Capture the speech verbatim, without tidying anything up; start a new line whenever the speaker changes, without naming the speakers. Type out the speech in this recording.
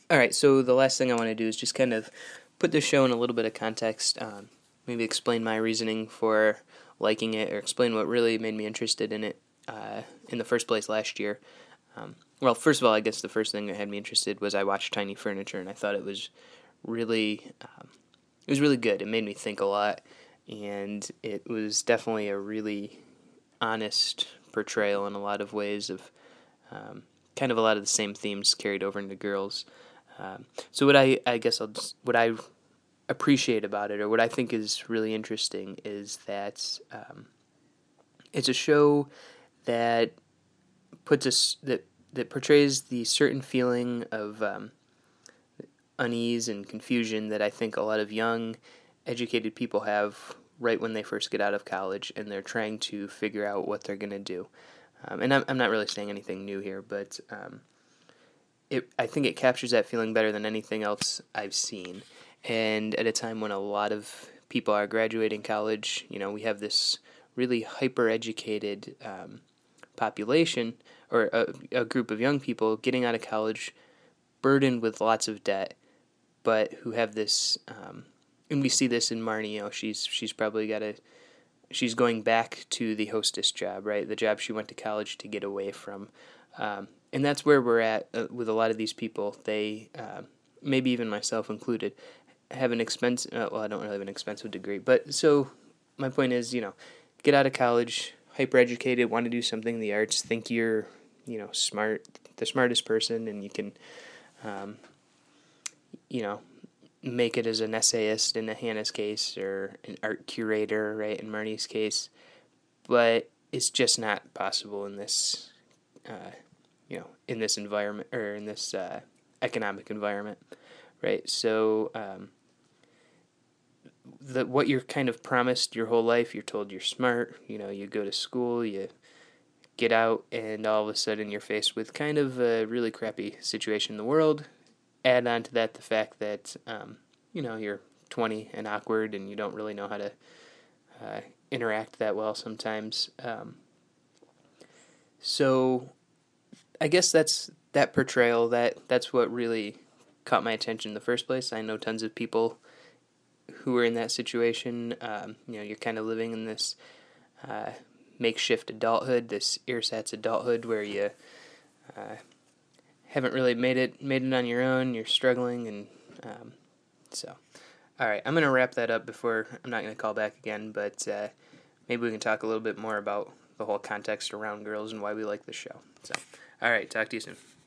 All right, so the last thing I want to do is just kind of put this show in a little bit of context, um, maybe explain my reasoning for liking it, or explain what really made me interested in it uh, in the first place last year. Um, well, first of all, I guess the first thing that had me interested was I watched Tiny Furniture, and I thought it was really, um, it was really good. It made me think a lot, and it was definitely a really honest portrayal in a lot of ways of um, kind of a lot of the same themes carried over into Girls. Um, so what I I guess I'll just, what I appreciate about it, or what I think is really interesting, is that um, it's a show that puts us that that portrays the certain feeling of um, unease and confusion that I think a lot of young, educated people have right when they first get out of college, and they're trying to figure out what they're going to do. Um, and I'm, I'm not really saying anything new here, but um, it I think it captures that feeling better than anything else I've seen. And at a time when a lot of people are graduating college, you know, we have this really hyper-educated um, population, or a, a group of young people getting out of college burdened with lots of debt, but who have this, um, and we see this in Marnie. You know, she's she's probably got a, she's going back to the hostess job, right? The job she went to college to get away from, um, and that's where we're at uh, with a lot of these people. They, uh, maybe even myself included, have an expense. Uh, well, I don't really have an expensive degree, but so my point is, you know, get out of college, hyper educated, want to do something in the arts, think you're, you know, smart, the smartest person, and you can, um, you know, make it as an essayist in Hannah's case, or an art curator, right, in Marnie's case. But it's just not possible in this, uh, you know, in this environment, or in this uh, economic environment, right? So, um, the what you're kind of promised your whole life, you're told you're smart, you know, you go to school, you get out, and all of a sudden you're faced with kind of a really crappy situation in the world. Add on to that the fact that, um, you know, you're twenty and awkward, and you don't really know how to uh, interact that well sometimes. Um, so I guess that's that portrayal, that that's what really caught my attention in the first place. I know tons of people who are in that situation. Um, you know, you're kind of living in this uh, makeshift adulthood, this ersatz adulthood, where you uh, haven't really made it made it on your own. You're struggling, and um, so. All right, I'm gonna wrap that up before I'm not gonna call back again, but uh, maybe we can talk a little bit more about the whole context around Girls and why we like the show. So, all right, talk to you soon.